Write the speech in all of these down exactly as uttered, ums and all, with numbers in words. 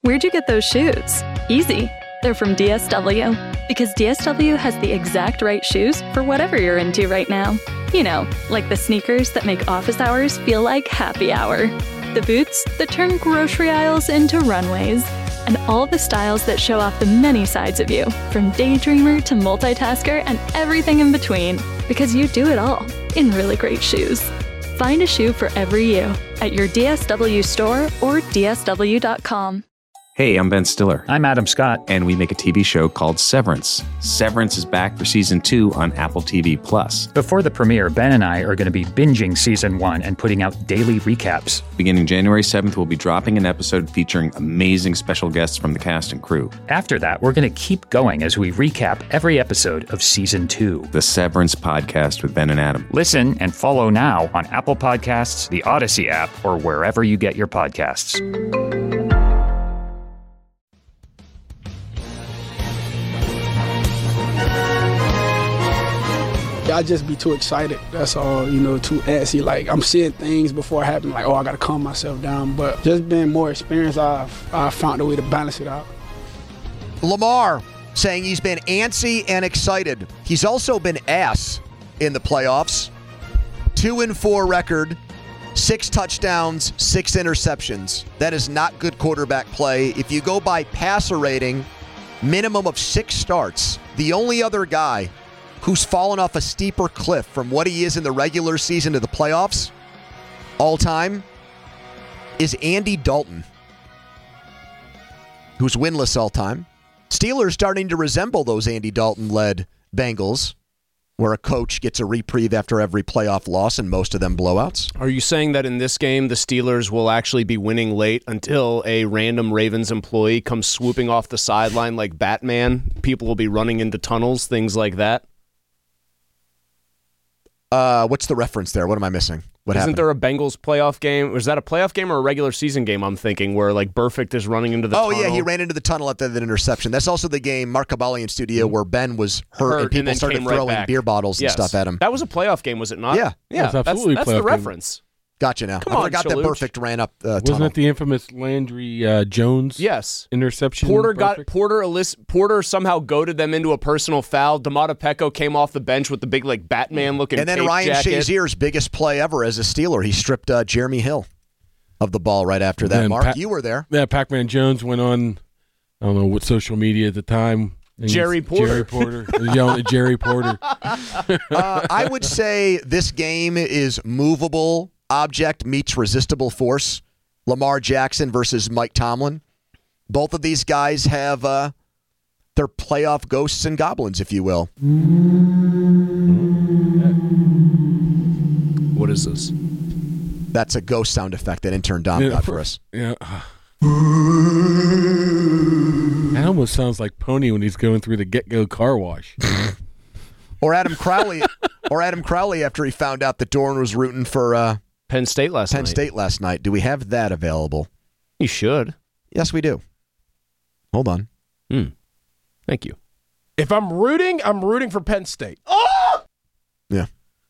Where'd you get those shoes? Easy. They're from D S W. Because D S W has the exact right shoes for whatever you're into right now. You know, like the sneakers that make office hours feel like happy hour. The boots that turn grocery aisles into runways. And all the styles that show off the many sides of you, from daydreamer to multitasker and everything in between. Because you do it all in really great shoes. Find a shoe for every you at your D S W store or D S W dot com. Hey, I'm Ben Stiller. I'm Adam Scott. And we make a T V show called Severance. Severance is back for season two on Apple T V Plus. Before the premiere, Ben and I are going to be binging season one and putting out daily recaps. Beginning January seventh, we'll be dropping an episode featuring amazing special guests from the cast and crew. After that, we're going to keep going as we recap every episode of season two. The Severance Podcast with Ben and Adam. Listen and follow now on Apple Podcasts, the Odyssey app, or wherever you get your podcasts. I just be too excited. That's all, you know, too antsy. Like, I'm seeing things before it happen, like, oh, I got to calm myself down. But just being more experienced, I've, I've found a way to balance it out. Lamar saying he's been antsy and excited. He's also been ass in the playoffs. Two and four record, six touchdowns, six interceptions. That is not good quarterback play. If you go by passer rating, minimum of six starts. The only other guy who's fallen off a steeper cliff from what he is in the regular season to the playoffs all time is Andy Dalton, who's winless all time. Steelers starting to resemble those Andy Dalton-led Bengals, where a coach gets a reprieve after every playoff loss and most of them blowouts. Are you saying that in this game the Steelers will actually be winning late until a random Ravens employee comes swooping off the sideline like Batman? People will be running into tunnels, things like that? Uh, what's the reference there? What am I missing? What Isn't happened? there a Bengals playoff game? Was that a playoff game or a regular season game, I'm thinking, where like Burfict is running into the oh, tunnel? yeah, he ran into the tunnel after that interception. That's also the game, Mark Cabali in studio, where Ben was hurt, Hurt and people then started came right throwing back. beer bottles Yes. and stuff at him. That was a playoff game, was it not? Yeah. Yeah, It was absolutely that's, a that's the playoff game. reference. Gotcha now. Come I on, forgot that Shaluch. Burfict ran up uh, Wasn't tunnel. it the infamous Landry uh, Jones Yes. interception? Porter got Perfect? Porter Elis, Porter somehow goaded them into a personal foul. Damata Pecco came off the bench with the big like Batman looking And then tape Ryan jacket. Shazier's biggest play ever as a Steeler. He stripped uh, Jeremy Hill of the ball right after that. Then Mark, Pat- you were there. Yeah, Pac-Man Jones went on, I don't know what social media at the time. and Jerry he's- Porter. Jerry Porter. He was yelling at Jerry Porter. Uh, I would say this game is movable object meets resistible force. Lamar Jackson versus Mike Tomlin. Both of these guys have uh, their playoff ghosts and goblins, if you will. What is this? That's a ghost sound effect that intern Dom Yeah, got for us. Yeah. That almost sounds like Pony when he's going through the get-go car wash. Or Adam Crowley, or Adam Crowley after he found out that Doran was rooting for uh, Penn State last Penn night. State last night. Do we have that available? You should. Yes, we do. Hold on. Hmm. Thank you. If I'm rooting, I'm rooting for Penn State. Yeah.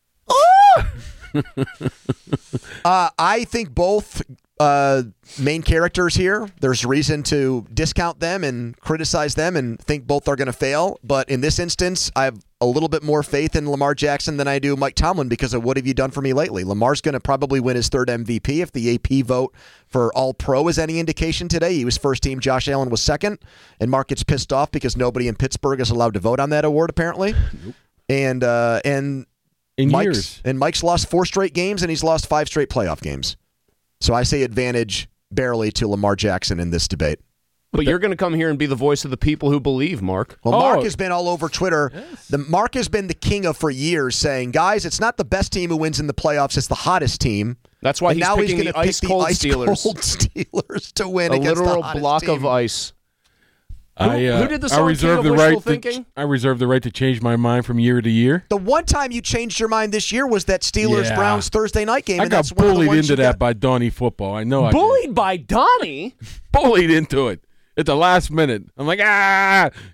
uh, I think both uh, main characters here, there's reason to discount them and criticize them and think both are going to fail. But in this instance, I have a little bit more faith in Lamar Jackson than I do Mike Tomlin because of what have you done for me lately. Lamar's going to probably win his third M V P if the A P vote for All-Pro is any indication today. He was first team, Josh Allen was second, and Mark gets pissed off because nobody in Pittsburgh is allowed to vote on that award apparently. Nope. And uh, and In Mike's, years. And Mike's lost four straight games, and he's lost five straight playoff games. So I say advantage barely to Lamar Jackson in this debate. But you're going to come here and be the voice of the people who believe, Mark. Well, Oh. Mark has been all over Twitter. Yes. The Mark has been the king of for years saying, guys, it's not the best team who wins in the playoffs, it's the hottest team. That's why and he's now picking he's the going to pick the ice-cold ice Steelers. cold Steelers to win A against literal the hottest block team. of ice. I, uh, who did the I song reserve King the of right Wishful to, Thinking? I reserve the right to change my mind from year to year. The one time you changed your mind this year was that Steelers-Browns Yeah. Thursday night game. I and got that's one of the bullied ones into you that got- by Donnie football. I know I Bullied by Donnie? did. Bullied into it at the last minute. I'm like, ah,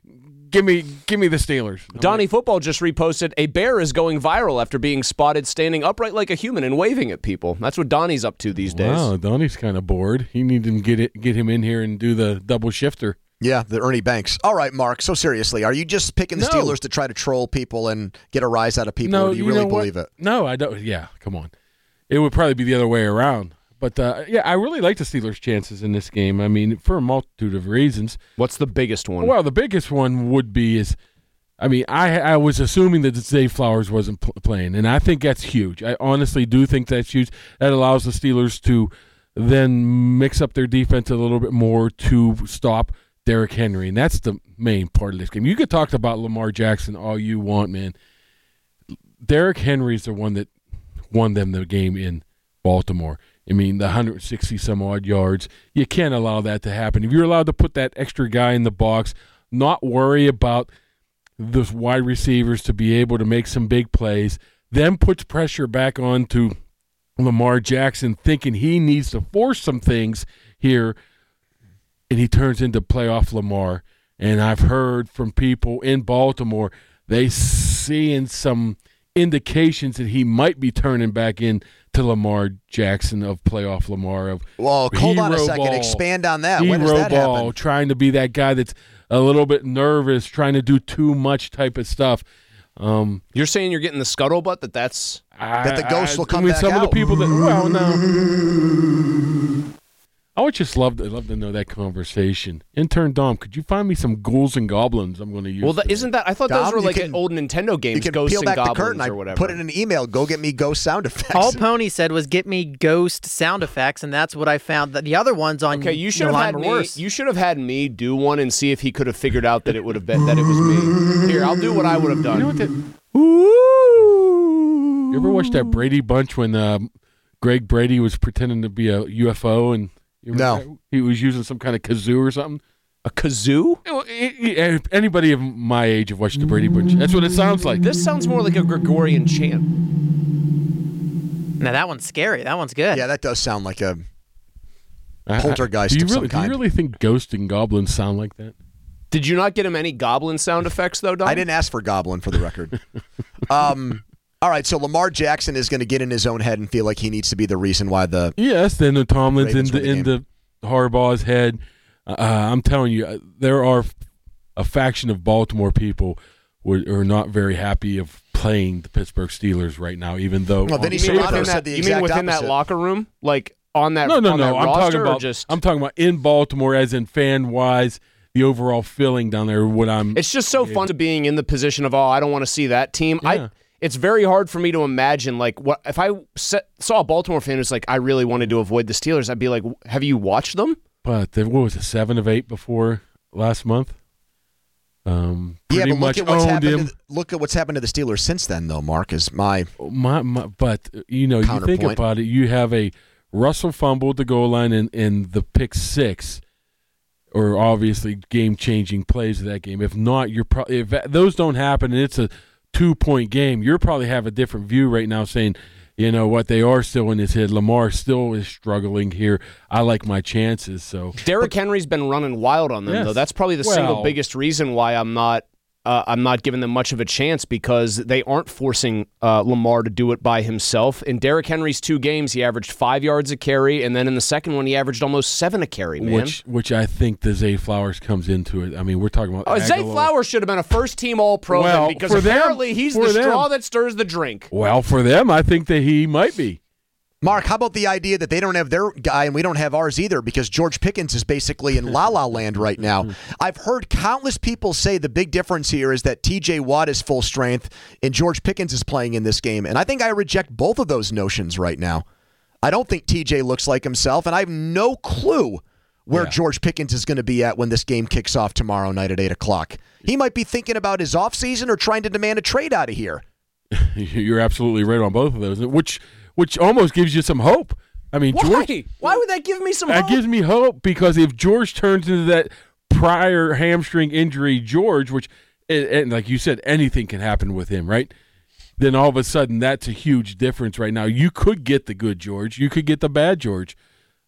give me give me the Steelers. I'm Donnie like, Football just reposted, a bear is going viral after being spotted standing upright like a human and waving at people. That's what Donnie's up to these days. Wow, Donnie's kind of bored. He needs to get it, get him in here and do the double shifter. Yeah, the Ernie Banks. All right, Mark, so seriously, are you just picking the No. Steelers to try to troll people and get a rise out of people, No, or do you, you really know what? believe it? No, I don't. Yeah, come on. It would probably be the other way around. But, uh, yeah, I really like the Steelers' chances in this game. I mean, for a multitude of reasons. What's the biggest one? Well, the biggest one would be is, I mean, I I was assuming that Zay Flowers wasn't pl- playing, and I think that's huge. I honestly do think that's huge. That allows the Steelers to then mix up their defense a little bit more to stop Derrick Henry, and that's the main part of this game. You could talk about Lamar Jackson all you want, man. Derrick Henry's the one that won them the game in Baltimore. I mean, the one hundred sixty some odd yards. You can't allow that to happen. If you're allowed to put that extra guy in the box, not worry about those wide receivers to be able to make some big plays, then puts pressure back on to Lamar Jackson, thinking he needs to force some things here, and he turns into playoff Lamar. And I've heard from people in Baltimore, they seeing some indications that he might be turning back in to Lamar Jackson of playoff Lamar of Well, hold on a hero second. ball, Expand on that. When does hero that ball, happen? trying to be that guy that's a little bit nervous, trying to do too much type of stuff. Um, You're saying you're getting the scuttlebutt that that's That the ghosts will come I mean, back some out. of the people that well, no. I would just love to love to know that conversation. Intern Dom, could you find me some ghouls and goblins? I'm going to use. well. That, today. isn't that? I thought Dom, those were you like can- old Nintendo You games, can Ghosts peel and back the Goblins curtain. I or whatever. put it in an email. Go get me ghost sound effects. All Pony said was get me ghost sound effects, and that's what I found. The other ones on Okay, you should the have line had were me. worse. You should have had me do one and see if he could have figured out that it would have been that it was me. Here, I'll do what I would have done. You know what that? Ooh. You ever watch that Brady Bunch when uh, Greg Brady was pretending to be a U F O and you remember No. that? He was using some kind of kazoo or something? A kazoo? Well, it- it- Anybody of my age have watched the Brady Bunch. That's what it sounds like. This sounds more like a Gregorian chant. Now that one's scary. That one's good. Yeah, that does sound like a I- I- poltergeist do you of really, some Do kind. you really think ghosts and goblins sound like that? Did you not get him any goblin sound effects though, Don? I didn't ask for Goblin for the record. um, all right, so Lamar Jackson is going to get in his own head and feel like he needs to be the reason why the Yes, then the Tomlin's Ravens into win the into Harbaugh's head. Uh, I'm telling you, uh, there are a faction of Baltimore people who are not very happy of playing the Pittsburgh Steelers right now, even though Well, on Vinny You mean Serrano within said that, the you mean exact within that opposite. locker room, like on that? no, no, on no. that I'm roster, talking or about just. I'm talking about in Baltimore, as in fan wise, the overall feeling down there. What I'm It's just so fun to being in the position of, oh, I don't want to see that team. Yeah. I. It's very hard for me to imagine, like, what if I set, saw a Baltimore fan who's like, I really wanted to avoid the Steelers. I'd be like, have you watched them? But there, what was it, seven of eight before last month? Um, yeah, pretty but look much at what's owned happened. him. To the, look at what's happened to the Steelers since then, though. Mark is my My, my, but you know, you think Counterpoint. about it. You have a Russell fumble at the goal line and, and the pick six, or obviously game-changing plays of that game. If not, you're probably if that- those don't happen and it's a two-point game, you're probably have a different view right now, saying, you know what, they are still in his head. Lamar still is struggling here. I like my chances. So Derrick Henry's been running wild on them, Yes. though. That's probably the Well- single biggest reason why I'm not uh, I'm not giving them much of a chance, because they aren't forcing uh, Lamar to do it by himself. In Derrick Henry's two games, he averaged five yards a carry, and then in the second one, he averaged almost seven a carry, man. which which I think the Zay Flowers comes into it. I mean, we're talking about Oh, Zay Aguilar. Flowers should have been a first-team All-Pro Well, then, because for them- apparently he's for the them. straw that stirs the drink. Well, for them, I think that he might be. Mark. How about the idea that they don't have their guy and we don't have ours either, because George Pickens is basically in La La Land right now. I've heard countless people say the big difference here is that T J Watt is full strength and George Pickens is playing in this game, and I think I reject both of those notions right now. I don't think T J looks like himself, and I have no clue where Yeah. George Pickens is going to be at when this game kicks off tomorrow night at eight o'clock. He might be thinking about his offseason or trying to demand a trade out of here. You're absolutely right on both of those, which which almost gives you some hope. I mean, Why? George, Why would that give me some that hope? gives me hope, because if George turns into that prior hamstring injury, George, which and, and like you said, anything can happen with him, right? Then all of a sudden, that's a huge difference right now. You could get the good George, you could get the bad George.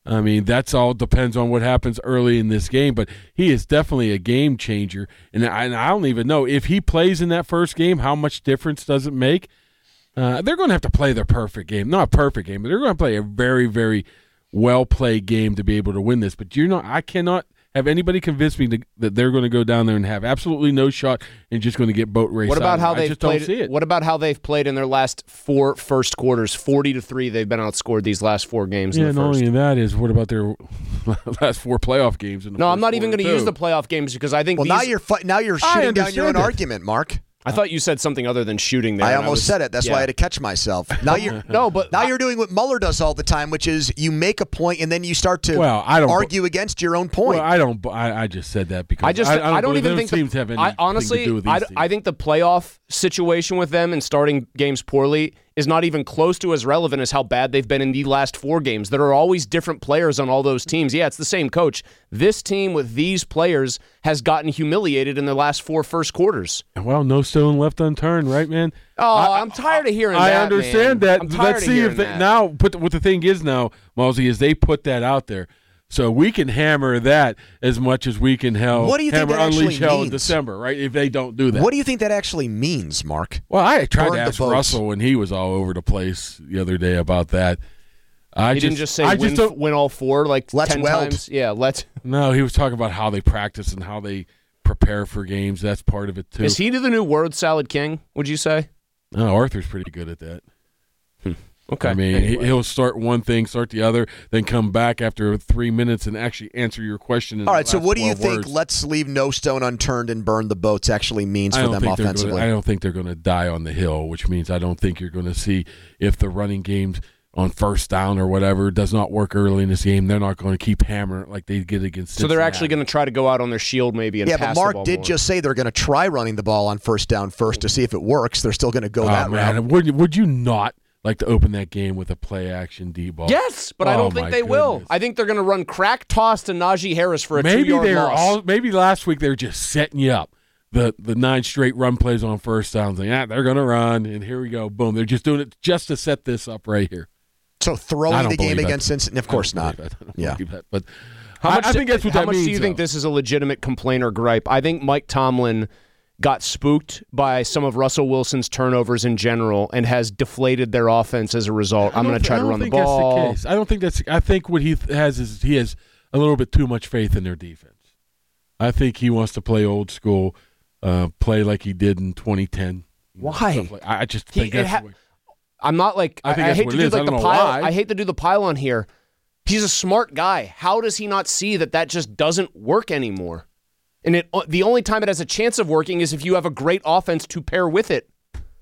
I mean, that's all depends on what happens early in this game, but he is definitely a game changer. And I, and I don't even know if he plays in that first game, how much difference does it make? Uh, they're going to have to play their perfect game. Not a perfect game, but they're going to play a very, very well-played game to be able to win this. But you know, I cannot have anybody convince me to, that they're going to go down there and have absolutely no shot and just going to get boat raced. What about how I they've just played? Don't see it. What about how they've played in their last four first quarters? Forty to three, they've been outscored these last four games. Yeah, in the not first. only that is what about their last four playoff games? In the No, first I'm not even going to quarter, use too. the playoff games because I think. Well, these, now you're fi- now you're I shooting down your own understand that. argument, Mark. I thought you said something other than shooting there. I and almost was- said it. That's yeah. why I had to catch myself. Now you're No, but now I- you're doing what Mueller does all the time, which is you make a point and then you start to Well, I don't- argue against your own point. Well, I don't. I, I just said that because I just I, I, don't believe even those think the, teams have anything I honestly to do with these I, teams. I think the playoff situation with them and starting games poorly is not even close to as relevant as how bad they've been in the last four games. There are always different players on all those teams. Yeah, it's the same coach. This team with these players has gotten humiliated in the last four first quarters. Well, no stone left unturned, right, man? Oh, I, I'm tired of hearing I that. understand man. that. I'm tired Let's of see hearing if they, that. now. Put what the thing is now, Malsey, is they put that out there, so we can hammer that as much as we can hell. What do you think hammer that actually unleash hell in means? December, right? If they don't do that, What do you think that actually means, Mark? well, I tried Burn to the ask boats. Russell when he was all over the place the other day about that. I He just, didn't just say I win, just don't, win all four like Let's ten weld. times. Yeah, let's. no, he was talking about how they practice and how they prepare for games. That's part of it too. Is he the new word salad king? Would you say? No, Arthur's pretty good at that. Okay. I mean, Anyway. he he'll start one thing, start the other, then come back after three minutes and actually answer your question. In All the right, so last what do you twelve think words. let's leave no stone unturned and burn the boats actually means I for don't them think they're offensively? Gonna, I don't think they're going to die on the hill, which means I don't think you're going to see if the running games on first down or whatever does not work early in this game. They're not going to keep hammering it like they did against. So they're actually Cincinnati. going to try to go out on their shield maybe and yeah, pass but the Mark ball did more. just say they're going to try running the ball on first down first to see if it works. They're still going to go Oh, that man, route. would you, would you not like to open that game with a play action D ball? Yes, but I Oh, don't think my they will. goodness. I think they're going to run crack toss to Najee Harris for a Maybe two-yard they're loss. all. Maybe last week they were just setting you up. The the nine straight run plays on first downs. Like, yeah, they're going to run, and here we go. Boom. They're just doing it just to set this up right here. So I throwing don't the game believe that. against Cincinnati, of course I not. don't believe that. I don't Yeah. believe that. But How I- much, I think that's what how that much means. do you think though. this is a legitimate complaint or gripe? I think Mike Tomlin got spooked by some of Russell Wilson's turnovers in general and has deflated their offense as a result. I I'm don't going to thi- try I to don't run the think that's ball. case. I don't think that's. I think what he th- has is he has a little bit too much faith in their defense. I think he wants to play old school, uh, play like he did in twenty ten. You know, Why? stuff like- I I just He- think it that's ha- the way. I'm not like I think I, that's hate what to it do is. I like the don't know pile. why. I hate to do the pylon here. He's a smart guy. How does he not see that that just doesn't work anymore? And it the only time it has a chance of working is if you have a great offense to pair with it.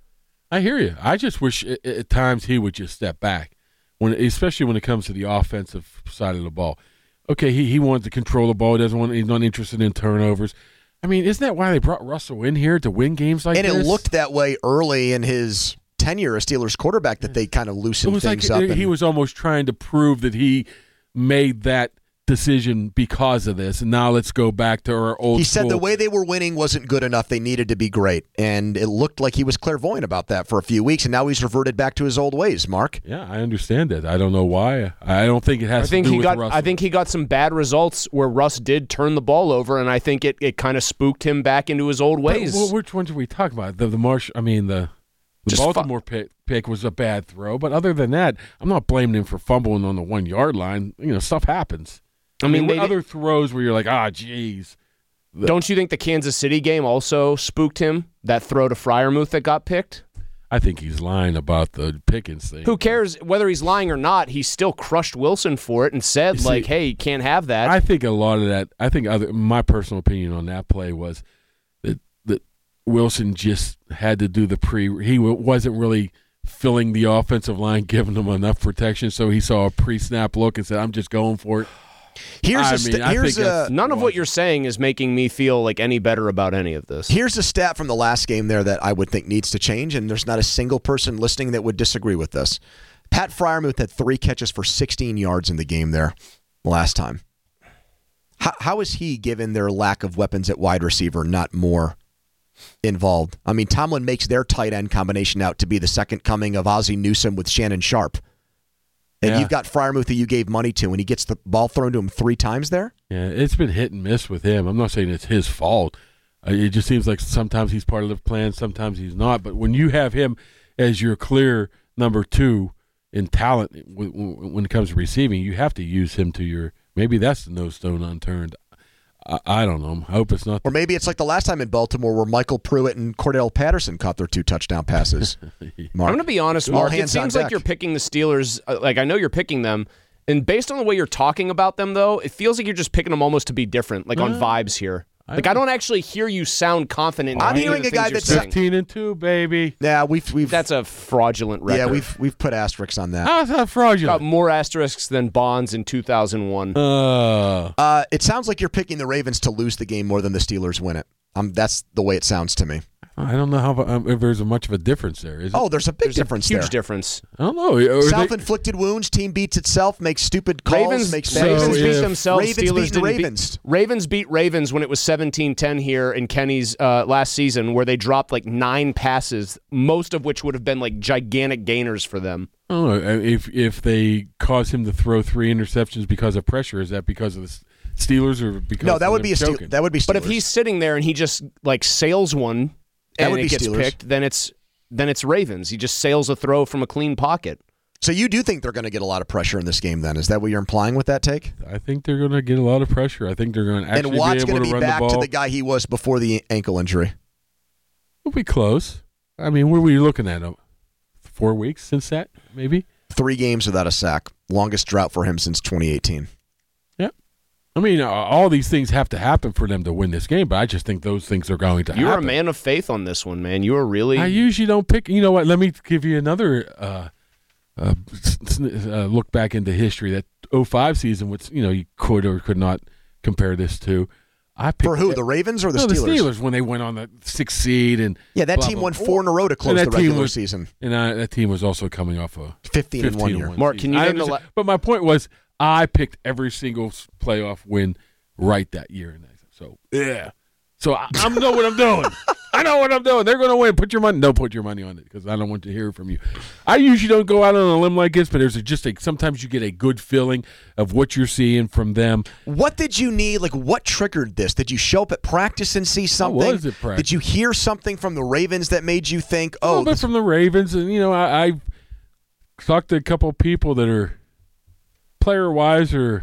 I hear you. I just wish at, at times he would just step back, when especially when it comes to the offensive side of the ball. Okay, he he wants to control the ball. He doesn't want. He's not interested in turnovers. I mean, isn't that why they brought Russell in here to win games like and this? it looked that way early in his tenure as Steelers quarterback that they kind of It loosened was like things up. he and- was almost trying to prove that he made that decision because of this. And now let's go back to our old He said school. the way they were winning wasn't good enough. They needed to be great. And it looked like he was clairvoyant about that for a few weeks, and now he's reverted back to his old ways, Mark. Yeah, I understand that. I don't know why. I don't think it has I think to do he with got. Russell. I think he got some bad results where Russ did turn the ball over, and I think it, it kind of spooked him back into his old But, ways. well, which ones are we talking about? The the Marsh. I mean the. The Just fu- Baltimore pick, pick was a bad throw, but other than that, I'm not blaming him for fumbling on the one yard line. You know, stuff happens. I mean, what they- other throws where you're like, ah, geez. Don't you think the Kansas City game also spooked him? That throw to Freiermuth that got picked. I think he's lying about the Pickens thing. Who cares whether he's lying or not? He still crushed Wilson for it and said, You see, like, "Hey, you can't have that." I think a lot of that. I think other. My personal opinion on that play was that that Wilson just had to do the pre. He w- wasn't really filling the offensive line, giving them enough protection, so he saw a pre-snap look and said, "I'm just going for it." Here's I a st- mean, I here's think a that's- None of what you're saying is making me feel like any better about any of this. here's a stat from the last game there that I would think needs to change, and there's not a single person listening that would disagree with this. Pat Freiermuth had three catches for sixteen yards in the game there last time. How, how is he, given their lack of weapons at wide receiver, not more involved? I mean, Tomlin makes their tight end combination out to be the second coming of Ozzie Newsome with Shannon Sharp. And Yeah. you've got Freiermuth who you gave money to, and he gets the ball thrown to him three times there. Yeah, it's been hit and miss with him. I'm not saying it's his fault. Uh, it just seems like sometimes he's part of the plan, sometimes he's not. But when you have him as your clear number two in talent w- w- when it comes to receiving, you have to use him to your – maybe that's the no stone unturned. I, I don't know. I hope it's not. Or maybe it's like the last time in Baltimore where Michael Pruitt and Cordell Patterson caught their two touchdown passes. Mark. I'm going to be honest, All Mark. It hands on seems like deck. you're picking the Steelers. uh, Like, I know you're picking them. And based on the way you're talking about them, though, it feels like you're just picking them almost to be different, like on Uh, vibes here. Like, I don't actually hear you sound confident in I'm any of hearing the a guy things you're that's saying. fifteen and two, baby. Yeah, we've we've That's a fraudulent record. yeah we've we've put asterisks on that. How's that got fraudulent? more asterisks than Bonds in two thousand one. Uh, Uh, it sounds like you're picking the Ravens to lose the game more than the Steelers win it. Um, that's the way it sounds to me. I don't know how um, if there's a much of a difference there. Is it? Oh, there's a big There's difference a huge there. difference. I don't know. Are they- Self-inflicted wounds. Team beats itself. Makes stupid calls. Ravens, makes So bad Ravens decisions. beat if- themselves. Ravens Steelers beat the didn't Ravens. Beat, Ravens beat Ravens when it was seventeen ten here in Kenny's uh, last season, where they dropped like nine passes, most of which would have been like gigantic gainers for them. I don't know. If if they cause him to throw three interceptions because of pressure, is that because of the S- Steelers or because No, that of would them be a Steel, choking? that would be Steelers. But if he's sitting there and he just like sails one That and would it be gets Steelers. picked, then it's then it's Ravens. He just sails a throw from a clean pocket. So you do think they're going to get a lot of pressure in this game? Then is that what you're implying with that take? I think they're going to get a lot of pressure. I think they're going to actually and Watt's be able going to to be run back the ball. to the guy he was before the ankle injury. We'll be close. I mean, what were you looking at? Uh, Four weeks since that, maybe? Three games without a sack, longest drought for him since twenty eighteen. Yeah. I mean, uh, all these things have to happen for them to win this game, but I just think those things are going to You're happen. a man of faith on this one, man. You are really. I usually don't pick. You know what? Let me give you another uh, uh, s- s- uh, look back into history. That oh five season, which you know you could or could not compare this to. I picked For who? The Ravens or the no, Steelers? the Steelers when they went on the sixth seed and Yeah, that blah, team blah, won blah. four in a row to close And the that team regular was- season. And I, that team was also coming off a fifteen in one fifteen year. one Mark, can you season. I name the understand. la- But my point was, I picked every single s- playoff win right that year, and I- so yeah. So I, I know what I'm doing. I know what I'm doing. They're going to win. Put your money. Don't put your money on it because I don't want to hear from you. I usually don't go out on a limb like this, but there's a, just a sometimes you get a good feeling of what you're seeing from them. What did you need? Like, what triggered this? Did you show up at practice and see something? was at practice. Did you hear something from the Ravens that made you think, a oh, little bit this- from the Ravens, and you know, I, I've talked to a couple of people that are player wise are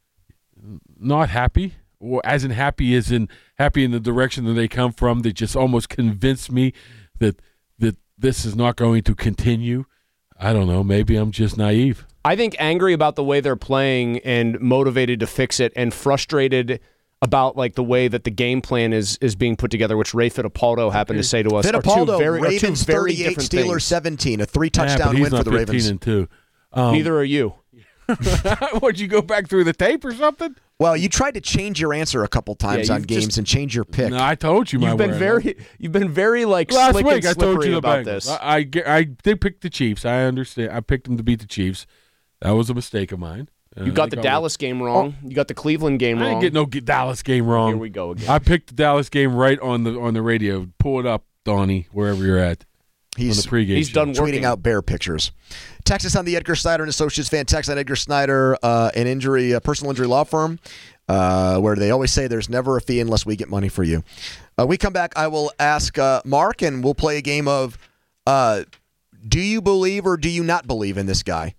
not happy, or as in happy as in happy in the direction that they come from. That just almost convinced me that that this is not going to continue. I don't know. Maybe I'm just naive. I think angry about the way they're playing and motivated to fix it and frustrated about like the way that the game plan is is being put together, which Ray Fittipaldo happened to say to us. Fittipaldo, are two very, are two Ravens very thirty-eight, different Steelers things. seventeen, a three Yeah, touchdown but he's win for not the fifteen Ravens. and two. Um, Neither are you. Would you go back through the tape or something? Well, you tried to change your answer a couple times Yeah, on you've games just- and change your pick. No, I told you. my You've been word. very, you've been very like Last slick week and I told slippery you the about Bengals. this. I, I, ge- I did pick the Chiefs. I understand. I picked them to beat the Chiefs. That was a mistake of mine. Uh, You I got the think I Dallas game wrong. You got the Cleveland game I wrong. didn't get no g- Dallas game wrong. Here we go again. I picked the Dallas game right on the on the radio. Pull it up, Donnie, wherever you're at. He's on the pregame he's show. done tweeting working. out bear pictures. Text us on the Edgar Snyder and Associates fan. Text on Edgar Snyder, uh, an injury, a personal injury law firm, uh, where they always say there's never a fee unless we get money for you. Uh, we come back. I will ask uh, Mark, and we'll play a game of uh, do you believe or do you not believe in this guy?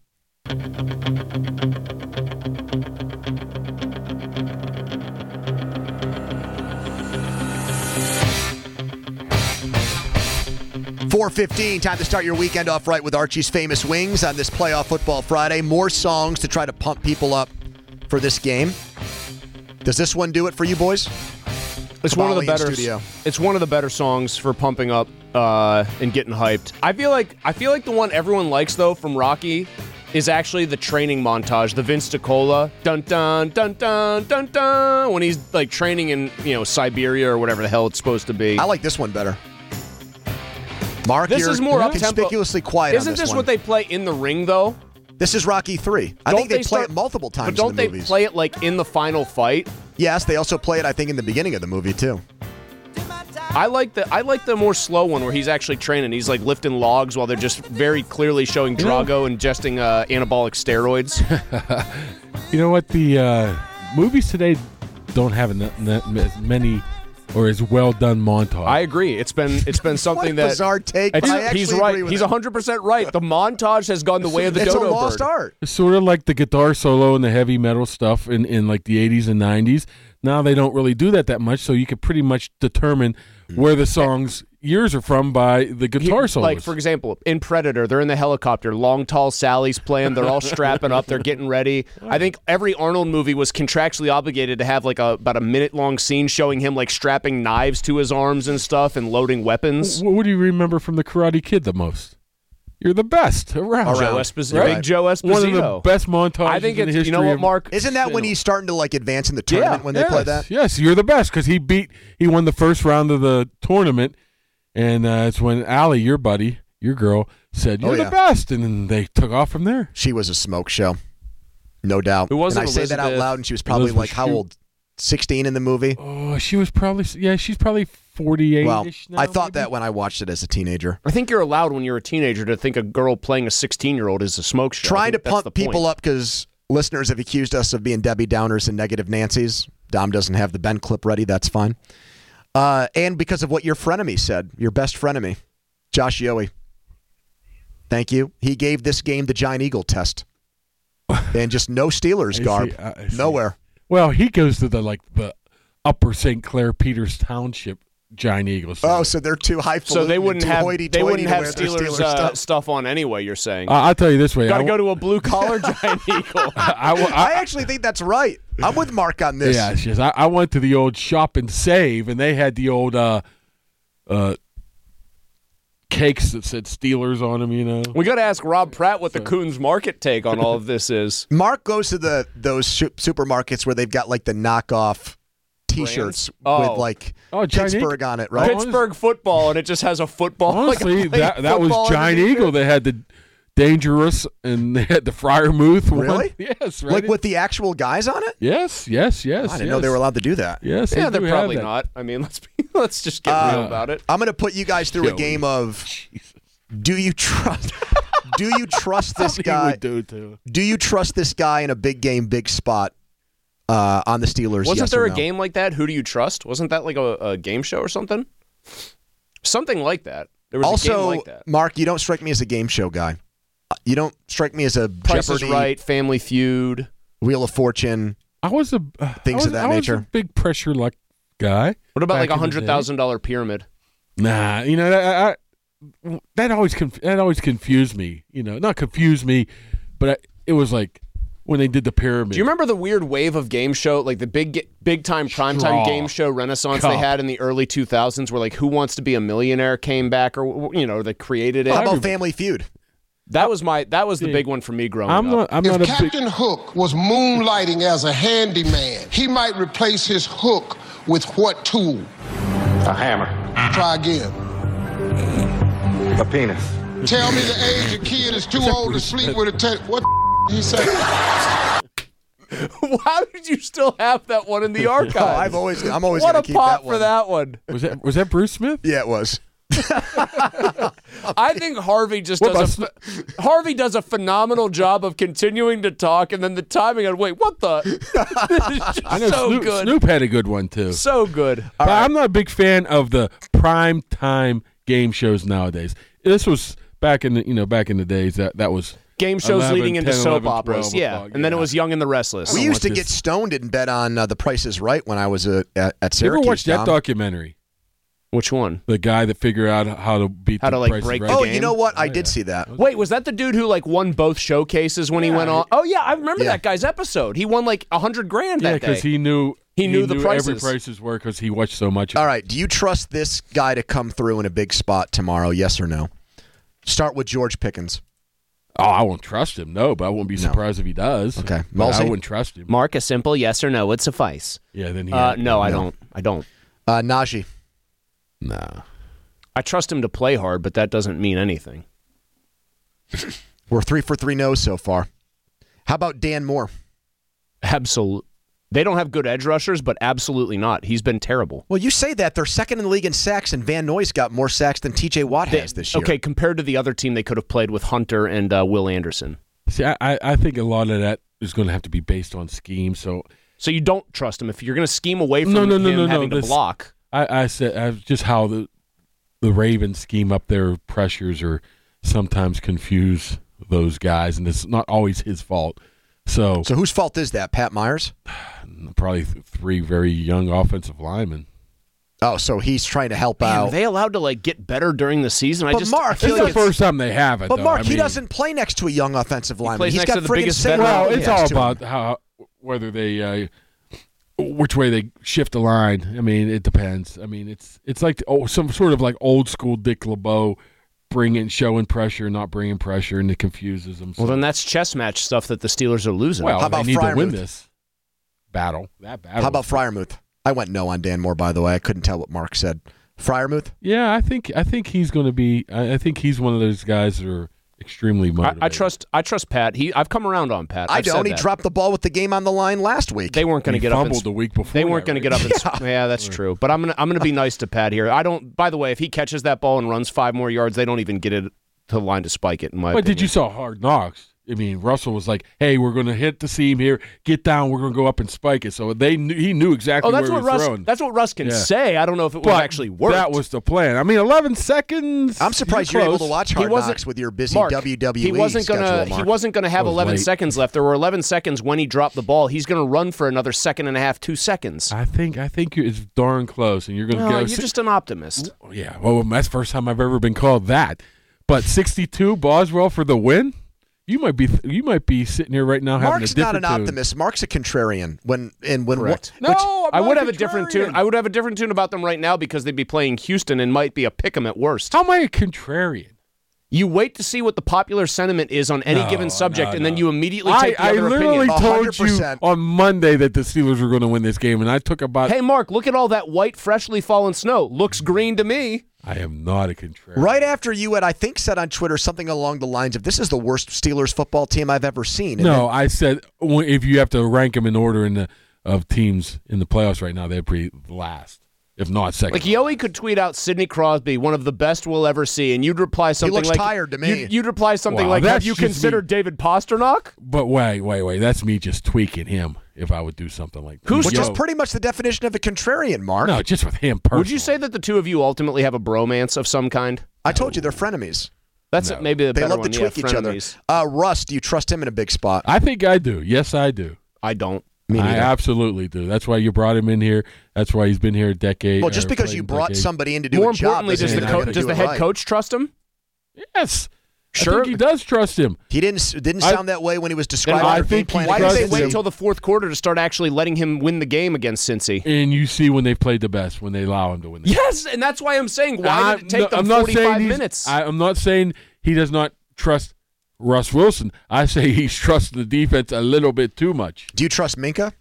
four fifteen, time to start your weekend off right with Archie's Famous Wings on this Playoff Football Friday. More songs to try to pump people up for this game. Does this one do it for you boys? It's one of the Cavalli in better. studio. It's one of the better songs for pumping up uh, and getting hyped. I feel like I feel like the one everyone likes though from Rocky is actually the training montage, the Vince DiCola dun dun dun dun dun dun when he's like training in you know Siberia or whatever the hell it's supposed to be. I like this one better. Mark, This you're is more up-tempo. conspicuously quiet Isn't on this, this one. what they play in the ring though? This is Rocky three. I Don't think they, they play start- it multiple times But don't in the they movies. play it like in the final fight? Yes, they also play it, I think, in the beginning of the movie, too. I like the I like the more slow one where he's actually training. He's like lifting logs while they're just very clearly showing Drago ingesting uh, anabolic steroids. You know what? The uh, movies today don't have en- en- as many or as well done montage. I agree. It's been it's been something What a that bizarre take. it's- I actually he's agree right. with He's it. one hundred percent right. The montage has gone the way of the It's dodo a lost bird. art. It's sort of like the guitar solo and the heavy metal stuff in, in like the eighties and nineties. Now they don't really do that that much, so you can pretty much determine where the song's years are from by the guitar He- solos. Like, for example, in Predator, they're in the helicopter. Long, tall Sally's playing. They're all strapping up. They're getting ready. I think every Arnold movie was contractually obligated to have like a about a minute-long scene showing him like strapping knives to his arms and stuff and loading weapons. What, what do you remember from the Karate Kid the most? You're the best around. Joe Esposito. Right? Big Joe Esposito. One of the best montages I think in it's, the you know history what, of- Mark? Isn't that when he's starting to like advance in the tournament Yeah. when they yes, play that? Yes, you're the best because he beat, he won the first round of the tournament, and uh, it's when Allie, your buddy, your girl, said, you're Oh, yeah. the best, and then they took off from there. She was a smoke show, no doubt. Who was and it, I say that out Elizabeth- loud, and she was probably Elizabeth like how Shue? old? sixteen in the movie. Oh, she was probably, yeah, she's probably forty-eight-ish Well, now, I thought maybe? that when I watched it as a teenager. I think you're allowed when you're a teenager to think a girl playing a sixteen-year-old is a smoke show. I Trying to think that's pump the people point. up because listeners have accused us of being Debbie Downers and negative Nancys. Dom doesn't have the Ben clip ready. That's fine. Uh, and because of what your frenemy said, your best frenemy, Josh Yohe. Thank you. He gave this game the Giant Eagle test. And just no Steelers I see, garb. I- I see. Nowhere. Well, he goes to the, like, the Upper Saint Clair Peters Township Giant Eagles. Oh, so they're too highfalutin. So they wouldn't too have hoity-toity they wouldn't to have wear their Steelers, Steelers uh, stuff. stuff on anyway. You're saying Uh, I'll tell you this way. got to I- go to a blue collar Giant Eagle. I, I, I actually think that's right. I'm with Mark on this. Yes, yes. I, I went to the old Shop and Save, and they had the old uh, uh, cakes that said Steelers on them. You know, We got to ask Rob Pratt what the Coons Market take on all of this is. Mark goes to the those su- supermarkets where they've got like the knockoff T-shirts Oh. with like Oh, Giant Pittsburgh Eagle. on it, right? Pittsburgh football, and it just has a football. honestly, like a that that was football Giant underneath Eagle. it. They had the Dangerous, and they had the Friarmouth one. Really? Yes, right. Like with the actual guys on it? yes, yes, yes. I didn't yes. know they were allowed to do that. Yes, Yeah, they they're do have probably that. not. I mean, let's be, let's just get Uh, real about it. I'm going to put you guys through a Joey. game of do you trust do you trust this Something he guy? would do too. Do you trust this guy in a big game, big spot uh, on the Steelers? Wasn't yes there or a no? game like that? Who do you trust? Wasn't that like a, a game show or something? Something like that. There was a Also, game like that. Mark, you don't strike me as a game show guy. Uh, You don't strike me as a Price Jeopardy, is Right, Family Feud. Wheel of Fortune. I was a uh, Things I was, of that I was nature. a big pressure luck guy. What about back like a in the hundred day. thousand dollar pyramid? Nah, you know that I, I, that always conf- that always confused me. You know, not confused me, but I, it was like when they did the pyramid. Do you remember the weird wave of game show, like the big, big time primetime Straw. game show renaissance Cup. they had in the early two thousands, where like Who Wants to Be a Millionaire came back, or you know, they created it. How about Family Feud? That was my that was the Yeah. big one for me growing I'm up. not. I'm If not a big. Captain Hook was moonlighting as a handyman, he might replace his hook with what tool? A hammer. Try again. A penis. Tell me the age a kid is too old to sleep with a te- what the he said? How did you still have that one in the archive? Oh, I've always, I'm always what going a to keep pop that for one. that one. Was that was that Bruce Smith? Yeah, it was. I think Harvey just What does a ph- Harvey does a phenomenal job of continuing to talk, and then the timing on wait, what the? It's just I know so Snoop, good, Snoop had a good one too. so good. But I'm not a big fan of the prime time game shows nowadays. This was back in the you know back in the days that that was Game shows eleven, leading into ten, soap eleven, operas, twelve yeah. o'clock, And then it yeah. was Young and the Restless. We don't used to want get this- stoned and bet on uh, The Price is Right when I was uh, at, at You ever Syracuse. watched that Dom. documentary? Which one? The guy that figured out how to beat How the to, like, Price is break Right. the Oh, game? you know what? I Oh, did yeah. see that. Wait, was that the dude who like won both showcases when he went on? Oh yeah, I remember Yeah. that guy's episode. He won like a hundred grand Yeah, that day. because he knew He knew the every prices. prices were because he watched so much. Of All it. right. Do you trust this guy to come through in a big spot tomorrow? Yes or no? Start with George Pickens. Oh, I won't trust him. No, but I won't be surprised if he does. Okay. But I Mulsey? wouldn't trust him. Mark, a simple yes or no would suffice. Yeah, then he. Uh, had- no, I No. don't. I don't. Uh, Najee. Nah. I trust him to play hard, but that doesn't mean anything. We're three for three no's so far. How about Dan Moore? Absolute. They don't have good edge rushers, but absolutely not. He's been terrible. Well, you say that. They're second in the league in sacks, and Van Noy's got more sacks than T J Watt They- has this year. Okay, compared to the other team, they could have played with Hunter and uh, Will Anderson. See, I, I think a lot of that is going to have to be based on scheme. So, So you don't trust him if you're going to scheme away from no, no, no, him no, having no. to This- block. I, I said I, just how the the Ravens scheme up their pressures or sometimes confuse those guys, and it's not always his fault. So, So whose fault is that? Pat Myers? probably th- three very young offensive linemen. Oh, so he's trying to help Man, out. are they allowed to like get better during the season? I But just Mark, I It's feel feel like the it's- first time they have it. But though. Mark, I he mean, doesn't play next to a young offensive lineman. plays He's next got to the friggin' biggest Sam veteran. Well, Darnold it's next all to him. about how whether they uh, which way they shift the line. I mean, it depends. I mean, it's it's like oh, some sort of like old school Dick LeBeau, bringing showing pressure, not bringing pressure, and it confuses them. So, well, then that's chess match stuff that the Steelers are losing. well, How about they need to win Freiermuth? this battle. That battle. How about Freiermuth? I went no on Dan Moore, by the way. I couldn't tell what Mark said. Freiermuth? Yeah, I think I think he's going to be. I, I think he's one of those guys that are extremely I, motivated. I trust I trust Pat. He I've come around on Pat. I I've said don't. He that. dropped the ball with the game on the line last week. They weren't going to He get up. fumbled And, the week before. they weren't that, going to right? get up. And, yeah. yeah, that's true. But I'm gonna I'm gonna be nice to Pat here. I don't. By the way, if he catches that ball and runs five more yards, they don't even get it to the line to spike it. In my But opinion. did you saw Hard Knocks? I mean, Russell was like, "Hey, we're going to hit the seam here. Get down. We're going to go up and spike it." So they knew, he knew exactly Oh, that's where what he was Russ. throwing. That's what Russ can Yeah. say. I don't know if it would But actually work. that was the plan. I mean, eleven seconds. I'm surprised you're able to watch Hard He wasn't- Knocks with your busy Mark, W W E he wasn't schedule, gonna. Mark. He wasn't gonna have That was eleven late. seconds left. There were eleven seconds when he dropped the ball. He's gonna run for another second and a half, two seconds. I think I think it's darn close, and you're going to No, go. you're si- just an optimist. yeah. Well, that's the first time I've ever been called that. But sixty-two Boswell for the win. You might be you might be sitting here right now having Mark's a different not an tune. optimist. Mark's a contrarian. When and when Correct. No, which- I'm I not would have a different contrarian. tune. I would have a different tune about them right now because they'd be playing Houston and might be a pick 'em at worst. How am I a contrarian? You wait to see what the popular sentiment is on any No, given subject, no, and then no. you immediately I, take the I other literally opinion. told one hundred you percent. on Monday that the Steelers were going to win this game, and I took about. Hey, Mark, look at all that white, freshly fallen snow. Looks green to me. I am not a contrarian. right after you had, I think, said on Twitter something along the lines of, "This is the worst Steelers football team I've ever seen." And No, I said well, if you have to rank them in order in the of teams in the playoffs right now, they're pretty last, if not second. Like Yoey could tweet out Sidney Crosby, one of the best we'll ever see, and you'd reply something looks like tired to me. You'd, you'd reply something Wow, like, "Have that's you just me. considered David Pasternak?" But wait, wait, wait. That's me just tweaking him. If I would do something like Who's which Yo. is pretty much the definition of a contrarian, Mark. no, just with him personally. Would you say that the two of you ultimately have a bromance of some kind? I told you they're frenemies. That's No. maybe the They better love one. to Yeah, tweak each other. frenemies. Uh, Russ, do you trust him in a big spot? I think I do. Yes, I do. I don't. Me I neither. absolutely do. That's why you brought him in here. That's why he's been here a decade. Well, just or because played you a brought decade. somebody in to do More a job, importantly, does doesn't the mean co- they're gonna does do the it head right. coach trust him? Yes. Sure. I think he does trust him. He didn't didn't I- sound that way when he was Then describing why, their game think he plan. why did against they trusts wait him. Cincy. until the fourth quarter to start actually letting him win the game against Cincy? And you see when they played the best, when they allow him to win the Yes, and that's why I'm saying why I'm did it take no- them I'm not forty-five saying he's- minutes? I, I'm not saying he does not trust Russ Wilson. I say he's trusting the defense a little bit too much. Do you trust Minka?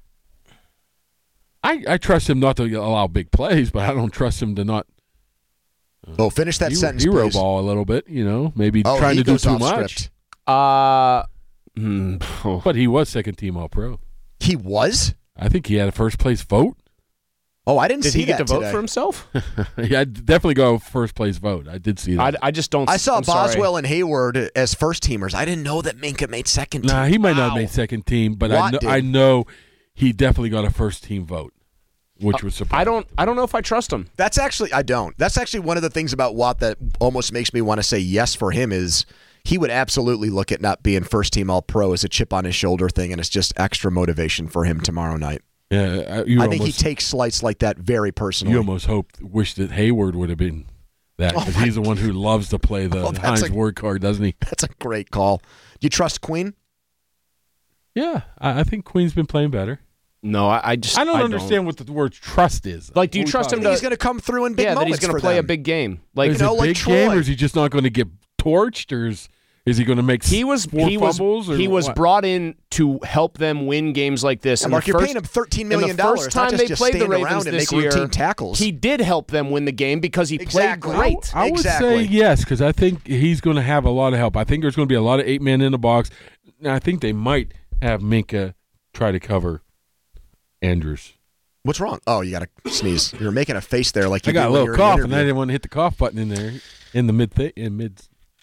I, I trust him not to allow big plays, but I don't trust him to not Oh, finish that hero, sentence, hero please. ball a little bit. You know, maybe Oh, trying he to do goes too off much. script. uh, hmm, But he was second team All Pro. He was? I think he had a first place vote. Oh, I didn't did see he get that to vote today. for himself? Yeah, I'd definitely go first place vote. I did see that. I, I just don't. I saw I'm sorry. Boswell and Hayward as first teamers. I didn't know that Minka made second team. Nah, he might not Wow. have made second team, but I Watt know, did. I know he definitely got a first team vote, which was surprising. I don't. I don't know if I trust him. That's actually I don't. That's actually one of the things about Watt that almost makes me want to say yes for him is he would absolutely look at not being first team All Pro as a chip on his shoulder thing, and it's just extra motivation for him tomorrow night. Yeah, you I almost, think he takes slights like that very personally. You almost hoped, wish that Hayward would have been that Oh because my he's the one who loves to play the Oh, that's Heinz a- word card, doesn't he? That's a great call. Do you trust Queen? Yeah, I, I think Queen's been playing better. No, I, I just. I don't understand what the word trust is. Like, do you What are we trust talking him I think to- he's going to come through in big yeah, that moments he's going for to play them. a big game. Like is you know, it like big Troy. game, or is he just not going to get torched, or is, is he going to make he was, four he was, fumbles? Or he was what? brought in to help them win games like this. Yeah, And Mark, the you're first, paying him thirteen and million the dollars. first not time just, they just played the stand Ravens around and this make year, routine tackles. he did help them win the game because he Exactly. played great. I would Exactly. say yes, because I think he's going to have a lot of help. I think there's going to be a lot of eight men in the box. And I think they might have Minka try to cover Andrews. What's wrong? Oh, you got to sneeze. You were making a face there like you I got did a when little you were in cough, the and I interview. didn't want to hit the cough button in there in the mid th- in mid.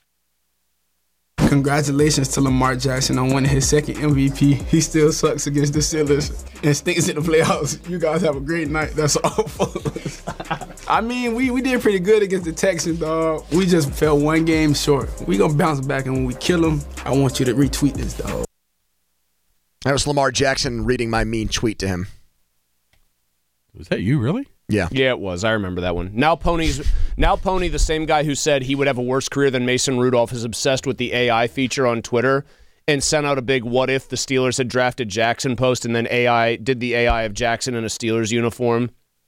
Congratulations to Lamar Jackson on winning his second M V P. He still sucks against the Steelers and stinks in the playoffs. You guys have a great night. That's all. I mean, we, we did pretty good against the Texans, dog. We just fell one game short. We gonna bounce back, and when we kill them, I want you to retweet this, dog. That was Lamar Jackson reading my mean tweet to him. Was that you, really? Yeah. Yeah, it was. I remember that one. Now Pony's now Pony, the same guy who said he would have a worse career than Mason Rudolph, is obsessed with the A I feature on Twitter and sent out a big "what if the Steelers had drafted Jackson" post, and then A I did the A I of Jackson in a Steelers uniform.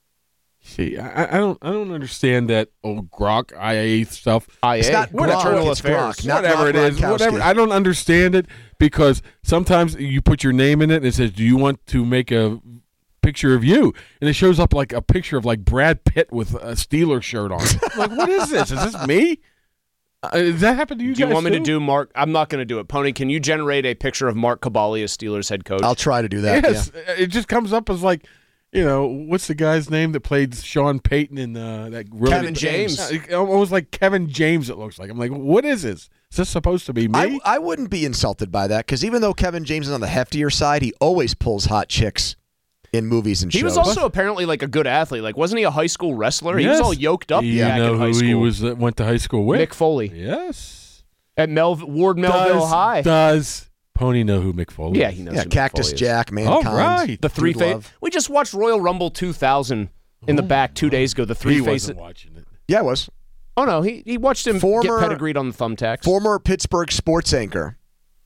See, I, I don't, I don't understand that old Grok I A stuff. I A, It's not what Gronk, internal it's affairs. Gronk, not- whatever not it is, Gronkowski. whatever. I don't understand it because sometimes you put your name in it and it says, "Do you want to make a picture of you?" And it shows up like a picture of like Brad Pitt with a Steeler shirt on. Like, what is this? Is this me? Uh, does that happen to you Do you guys want me to too? do Mark? I'm not going to do it. Pony, can you generate a picture of Mark Cabali as Steelers head coach? I'll try to do that. Yes, Yeah. it just comes up as like, you know, what's the guy's name that played Sean Payton in uh, that really, Kevin James. Uh, almost like Kevin James. It looks like. I'm like, what is this? Is this supposed to be me? I, I wouldn't be insulted by that because even though Kevin James is on the heftier side, he always pulls hot chicks in movies and he shows. was also apparently like a good athlete. Like, wasn't he a high school wrestler? He was Yes. all yoked up You back know in high who school. he was that went to high school with? Mick Foley Yes. at Mel Ward Melville does, High. Does Pony know who Mick Foley Yeah, is? he knows. yeah, who Mick Cactus Foley is. Jack, Mankind. All right. The three Dude face. Love. We just watched Royal Rumble two thousand in the back two days ago. The three He faces. wasn't watching it. Yeah, it was. Oh no, he he watched him Former- get pedigreed on the thumbtacks. Former Pittsburgh sports anchor,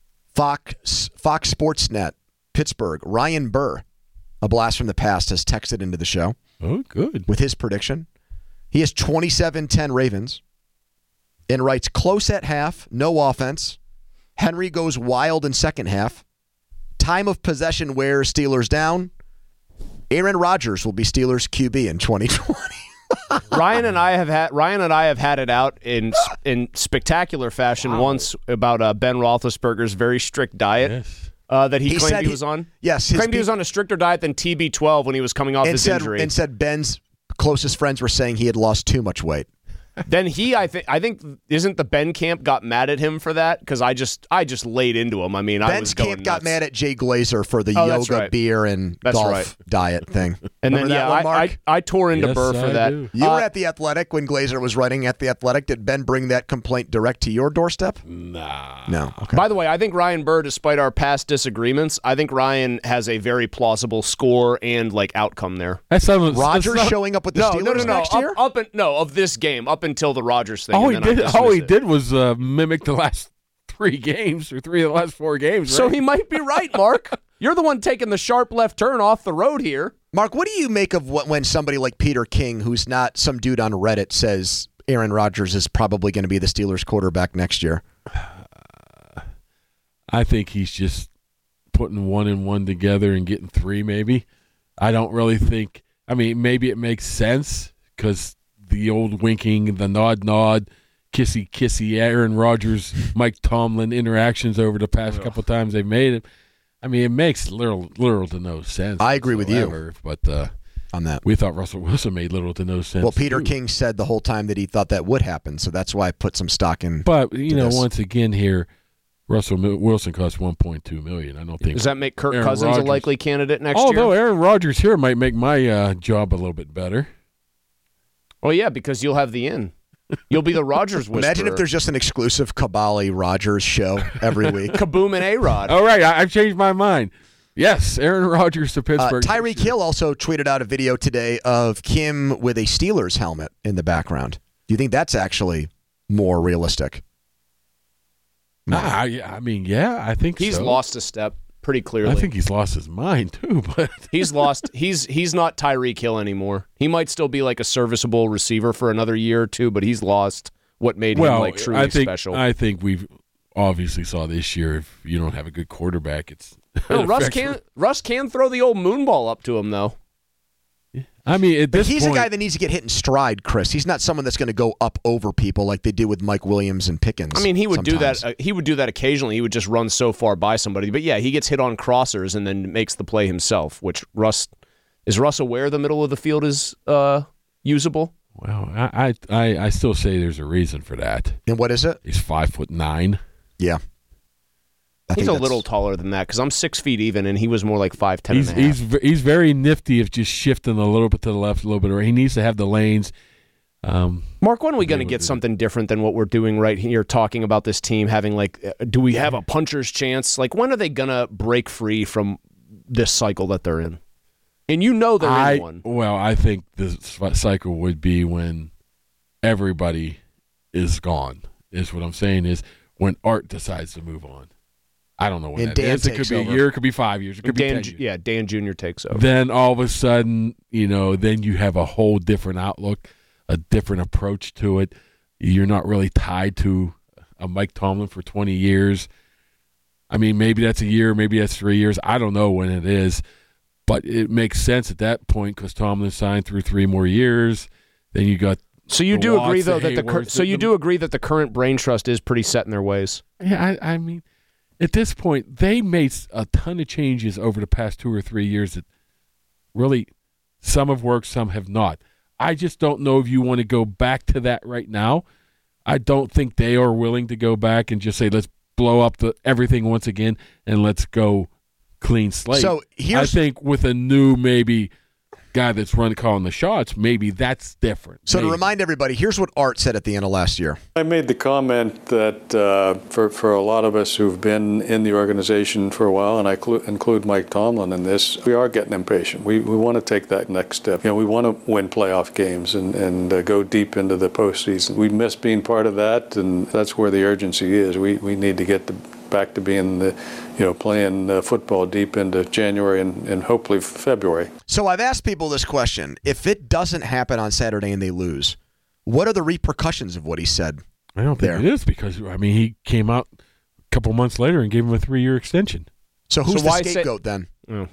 Fox Fox Sports Net, Pittsburgh, Ryan Burr, a blast from the past, has texted into the show Oh, good. with his prediction. He has twenty-seven ten Ravens and writes close at half, no offense. Henry goes wild in second half. Time of possession wears Steelers down. Aaron Rodgers will be Steelers Q B in twenty twenty. Ryan and I have had Ryan and I have had it out in in spectacular fashion once about uh, Ben Roethlisberger's very strict diet Yes. uh, that he, He claimed said he he- was on. yes, his claimed he pe- was on a stricter diet than T B twelve when he was coming off and his said, injury. and said Ben's closest friends were saying he had lost too much weight. Then he, I think, I think, isn't the Ben camp got mad at him for that? Because I just, I just laid into him. I mean, I Ben's was going camp got nuts. mad at Jay Glazer for the Oh, that's yoga, right. beer, and That's golf right. diet thing. And then Remember yeah, that one, I, Mark? I, I tore into Yes, Burr for I that. do. You Uh, were at the Athletic when Glazer was writing at the Athletic. Did Ben bring that complaint direct to your doorstep? Nah. No. Okay. By the way, I think Ryan Burr, despite our past disagreements, I think Ryan has a very plausible score and like outcome there. That sounds Rodgers that's not- showing up with the No, Steelers no, no, no. next Up, year? up and no of this game up until the Rodgers thing. All and he then I did, dismissed all he it. did was uh, mimic the last three games or three of the last four games. So right? he might be right, Mark. You're the one taking the sharp left turn off the road here. Mark, what do you make of what, when somebody like Peter King, who's not some dude on Reddit, says Aaron Rodgers is probably going to be the Steelers quarterback next year? I think he's just putting one and one together and getting three, maybe. I don't really think. I mean, maybe it makes sense because the old winking, the nod, nod, kissy, kissy, Aaron Rodgers, Mike Tomlin interactions over the past couple times they've made it. I mean, it makes little, little to no sense. I agree with you. whatsoever, But uh, On that. we thought Russell Wilson made little to no sense. Well, Peter too. King said the whole time that he thought that would happen, so that's why I put some stock in. But you to know, this. once again here, Russell Mil- Wilson costs one point two million. I don't think. Does that make Kirk Aaron Cousins Rodgers- a likely candidate next Although year? Aaron Rodgers here might make my uh, job a little bit better. Well, yeah, because you'll have the in. You'll be the Rodgers whisperer. Imagine if there's just an exclusive Kabali Rodgers show every week. Kaboom and A-Rod. All right, I, I've changed my mind. Yes, Aaron Rodgers to Uh, Pittsburgh. Tyreek Hill also tweeted out a video today of Kim with a Steelers helmet in the background. Do you think that's actually more realistic? Ah, yeah, I mean, yeah, I think He's so. lost a step pretty clearly. I think he's lost his mind too. But he's lost. He's he's not Tyreek Hill anymore. He might still be like a serviceable receiver for another year or two, but he's lost what made well, him like truly I think special. I think we've obviously saw this year. If you don't have a good quarterback, it's No, it Russ affects- can Russ can throw the old moonball up to him though. I mean, at But this he's point, a guy that needs to get hit in stride, Chris. He's not someone that's going to go up over people like they do with Mike Williams and Pickens. I mean, he would sometimes. do that. Uh, he would do that occasionally. He would just run so far by somebody. But yeah, he gets hit on crossers and then makes the play himself. Which Russ is Russ aware the middle of the field is uh, usable? Well, I, I I still say there's a reason for that. And what is it? He's five foot nine. Yeah. I He's think a that's- little taller than that because I'm six feet even, and he was more like five ten He's and a half. he's v- he's very nifty of just shifting a little bit to the left, a little bit to the right. He needs to have the lanes. Um, Mark, when are we going to able get to do something different than what we're doing right here, talking about this team having, like, uh, do we have a puncher's chance? Like, when are they going to break free from this cycle that they're in? And you know they're I, in one. Well, I think the cycle would be when everybody is gone, is what I'm saying, is when Art decides to move on. I don't know when And that Dan is. It could takes be over. a year, it could be five years, it could Dan, be ten years. yeah, Dan Junior takes over. Then all of a sudden, you know, then you have a whole different outlook, a different approach to it. You're not really tied to a Mike Tomlin for twenty years. I mean, maybe that's a year, maybe that's three years. I don't know when it is, but it makes sense at that point because Tomlin signed through three more years. Then you got So you the do Watts, agree, though, the that the cur- Hayworths, so you the- do agree that the current brain trust is pretty set in their ways. Yeah, I, I mean, at this point, they made a ton of changes over the past two or three years that really some have worked, some have not. I just don't know if you want to go back to that right now. I don't think they are willing to go back and just say, let's blow up the everything once again and let's go clean slate. So here's- I think with a new maybe guy that's running calling the shots, maybe that's different. So Maybe. to remind everybody, here's what Art said at the end of last year. I made the comment that uh, for, for a lot of us who've been in the organization for a while, and I clu- include Mike Tomlin in this, we are getting impatient. We we want to take that next step. You know, we want to win playoff games and, and uh, go deep into the postseason. We miss being part of that, and that's where the urgency is. We we need to get the, back to being the, you know, playing uh, football deep into January and, and hopefully February. So I've asked people this question. If it doesn't happen on Saturday and they lose, what are the repercussions of what he said? I don't think there? it is because, I mean, he came out a couple months later and gave him a three-year extension. So who's So the why say- scapegoat then? Oh.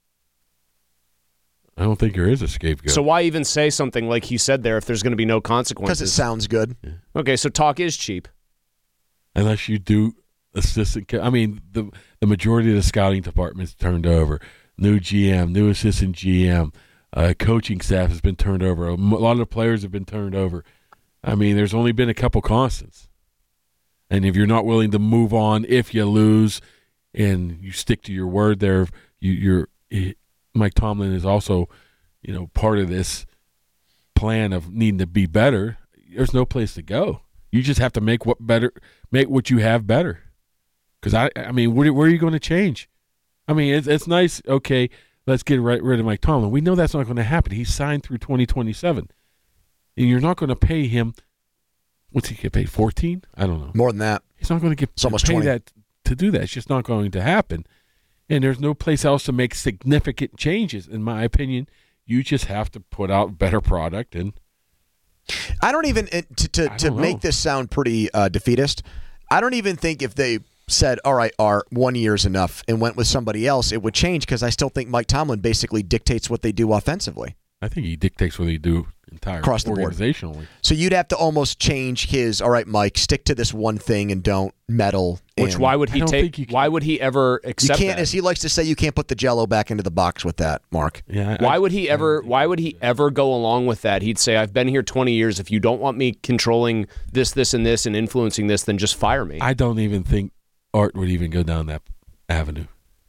I don't think there is a scapegoat. So why even say something like he said there if there's going to be no Because consequences? it sounds good. Okay, so talk is cheap. Unless you do assistant, co- I mean, the the majority of the scouting department's turned over. New G M, new assistant G M, uh, coaching staff has been turned over. A m- lot of the players have been turned over. I mean, there's only been a couple constants. And if you're not willing to move on if you lose, and you stick to your word, there, you, you're eh, Mike Tomlin is also, you know, part of this plan of needing to be better. There's no place to go. You just have to make what better, make what you have better. Because I, I mean, where, where are you going to change? I mean, it's, it's nice. Okay, let's get right, rid of Mike Tomlin. We know that's not going to happen. He's signed through twenty twenty-seven, and you're not going to pay him. What's he get paid? fourteen? I don't know. More than that. He's not going to get It's almost pay twenty. that to do that. It's just not going to happen. And there's no place else to make significant changes. In my opinion, you just have to put out better product. And I don't even uh, to to, I to don't make know. this sound pretty uh, defeatist. I don't even think if they said, "All right, Art, one year's enough," and went with somebody else, it would change because I still think Mike Tomlin basically dictates what they do offensively. I think he dictates what they do entire Across the board. organizationally. So you'd have to almost change his. All right, Mike, stick to this one thing and don't meddle. Which in- why would I he don't take? think you can- Why would he ever you accept can't? that? As he likes to say, you can't put the Jello back into the box with that, Mark. Yeah. I- Why I- would he I ever? don't think Why he would does he that. ever go along with that? He'd say, "I've been here twenty years. If you don't want me controlling this, this, and this, and influencing this, then just fire me." I don't even think Art would even go down that avenue.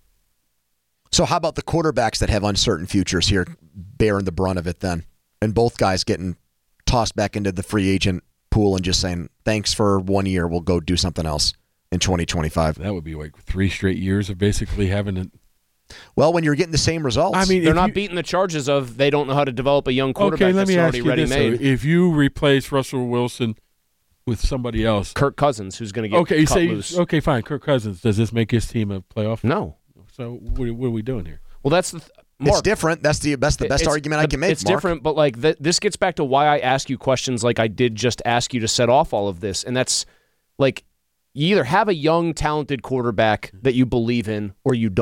So how about the quarterbacks that have uncertain futures here, bearing the brunt of it then, and both guys getting tossed back into the free agent pool and just saying, "Thanks for one year. We'll go do something else in twenty twenty-five." That would be like three straight years of basically having a. Well, when you're getting the same results, I mean, They're if not you- beating the charges of they don't know how to develop a young quarterback Okay, let that's me ask already you ready this: made. though. If you replace Russell Wilson with somebody else, Kirk Cousins, who's going to get okay, cut say loose. okay, fine, Kirk Cousins. Does this make his team a playoff? No. So what, what are we doing here? Well, that's the th- it's Mark, different. That's the best. The best it's- argument I the- can make. It's Mark. different, but like th- this gets back to why I ask you questions like I did just ask you to set off all of this, and that's like you either have a young, talented quarterback that you believe in, or you don't.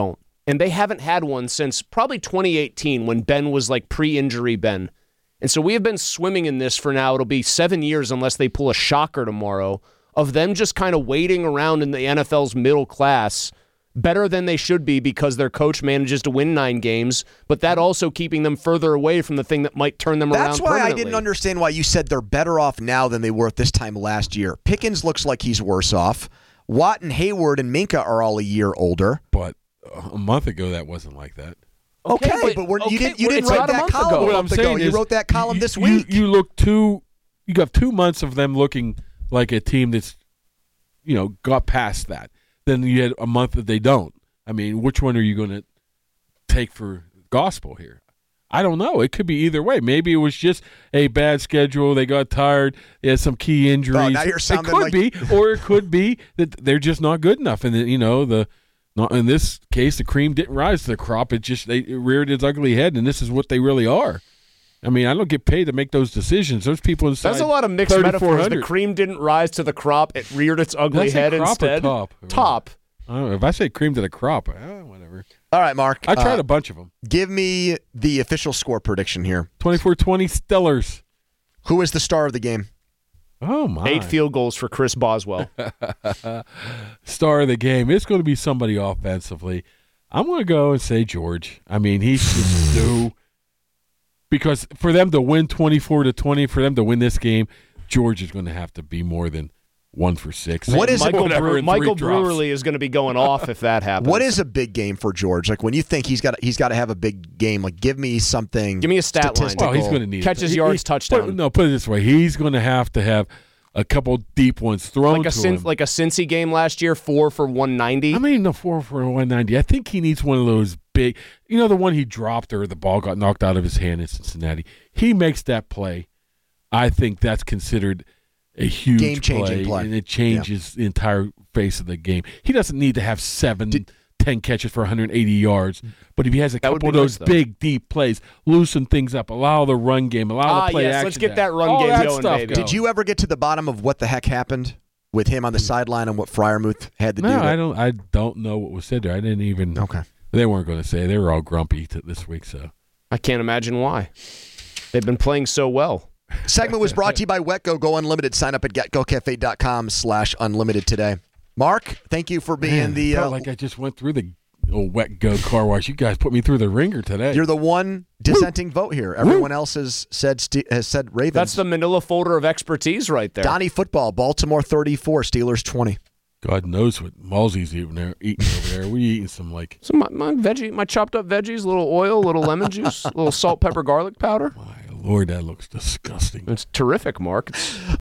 And they haven't had one since probably twenty eighteen when Ben was like pre-injury Ben. And so we have been swimming in this for now. It'll be seven years unless they pull a shocker tomorrow of them just kind of waiting around in the N F L's middle class better than they should be because their coach manages to win nine games, but that also keeping them further away from the thing that might turn them around That's why permanently. I didn't understand why you said they're better off now than they were at this time last year. Pickens looks like he's worse off. Watt and Hayward and Minka are all a year older. But a month ago, that wasn't like that. Okay, Okay, but, but- we're, you okay, didn't, you well, didn't it's write not a that month column ago. a What I'm month ago. saying You is, wrote that column you, this you- week. You look two. You got two months of them looking like a team that's, you know, got past that. Then you had a month that they don't. I mean, which one are you going to take for gospel here? I don't know. It could be either way. Maybe it was just a bad schedule. They got tired. They had some key injuries. Oh, now you're it sounding could like- be, or it could be that they're just not good enough. And then, you know, the not in this case, the cream didn't rise to the crop. It just they it reared its ugly head, and this is what they really are. I mean, I don't get paid to make those decisions. Those people inside. That's a lot of mixed metaphors. The thirty-four hundred. cream didn't rise to the crop. It reared its ugly Did I say head crop or instead. top? Top. I don't know. If I say cream to the crop, eh, whatever. All right, Mark. I tried uh, a bunch of them. Give me the official score prediction here. twenty-four twenty Stellars. Who is the star of the game? Oh, my. Eight field goals for Chris Boswell. Star of the game. It's going to be somebody offensively. I'm going to go and say George. I mean, he's just due. Because for them to win twenty-four to twenty, for them to win this game, George is going to have to be more than one for six. What is Michael, Whatever Brewer, in three Michael drops. Brewerly is going to be going off if that happens. What is a big game for George? Like when you think he's got he's got to have a big game. Like give me something. Give me a stat line. statistical. Well, he's going to need Catches, it. yards, He- touchdown. Put, no, put it this way. He's going to have to have a couple deep ones thrown like a to Cin- him. like a Cincy game last year, four for one ninety. I mean, no four for one ninety. I think he needs one of those big. You know, the one he dropped or the ball got knocked out of his hand in Cincinnati. He makes that play. I think that's considered a huge Game-changing play. and it changes the entire face of the game. He doesn't need to have seven, ten catches for one hundred eighty yards, but if he has a That would couple of be those nice, though. big, deep plays, looson things up, allow the run game, allow Ah, the play yes, action. let's get down. that run All game that going, stuff baby. going. Did you ever get to the bottom of what the heck happened with him on the sideline and what Fryermuth had to No, do? to- I don't. I don't know what was said there. I didn't even. Okay. They weren't going to say. They were all grumpy t- this week. So I can't imagine why. They've been playing so well. Segment was brought to you by Wetco. Go unlimited. Sign up at getgocafe.com slash unlimited today. Mark, thank you for being Man, the. it felt Uh, like I just went through the old wet go car wash. You guys put me through the ringer today. you're the one dissenting vote here. Everyone else has said Ste- has said Ravens. That's the manila folder of expertise right there. Donnie football. Baltimore thirty-four. Steelers twenty. God knows what Malsey's eating, there, eating over there. We eating some like. So my, my veggie, my chopped up veggies, a little oil, a little lemon juice, a little salt, pepper, garlic powder. My Lord, that looks disgusting. It's terrific, Mark. It's